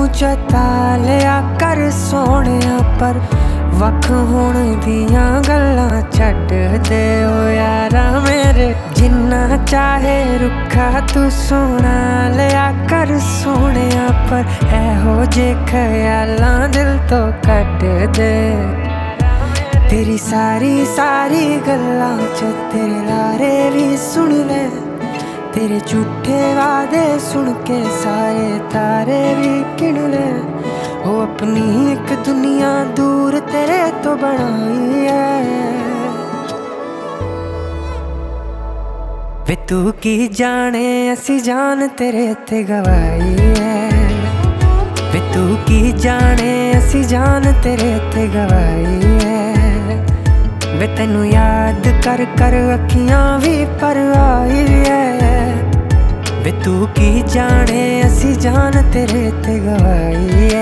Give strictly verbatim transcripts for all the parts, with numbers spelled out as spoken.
जता लिया कर सोहणिया, पर वख होण दियां गल्लां छड्ड दे ओ यारा मेरे। जिन्ना चाहे रुखा तू सोहना लिया कर सोहणिया, पर एहो जे ख्यालां दिल तो कट दे। तेरी सारी सारी गल्लां च तेरे लारे भी सुन ले, तेरे झूठे वादे सुन के सारे तारे भी गिन ले। ओ अपनी एक दुनिया दूर तेरे तो बनाई है, वे तू की जाने असी जान तेरे ते गवाई है। वे तू की जाने असी जान तेरे ते गवाई है। वे तेनू याद कर कर अखियां भी पर आई है। वे तू की जाने असी जान तेरे ते गवाई है।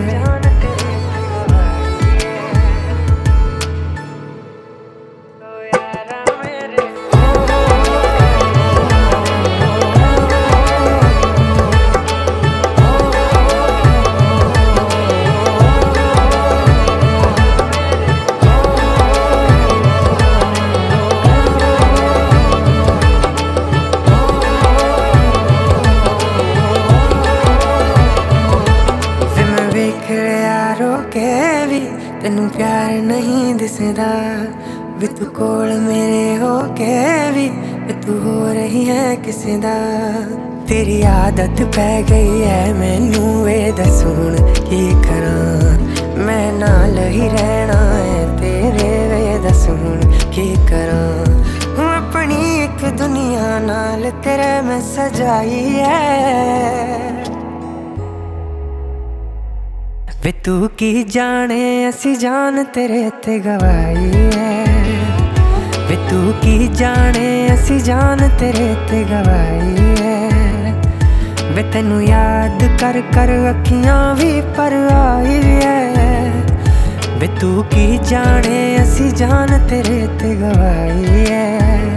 तेनू प्यार नहीं दिसदा वे तू कोल मेरे हो के भी, वे तू हो रही है किसे दा। तेरी आदत पै गई है मैनू, वे दस हुण की करां, मैं नाल ही रहना है तेरे। वे दस हुण की करां, हूं अपनी एक दुनिया नाल तेरे मैं सजाई है। वे तू की जाने असी जान तेरे ते गवाई है। वे तू की जाने असी जान तेरे ते गवाई है। वे तेनू याद कर कर अखियां भी पर आई है। वे तू की जाने असी जान तेरे ते गवाई है।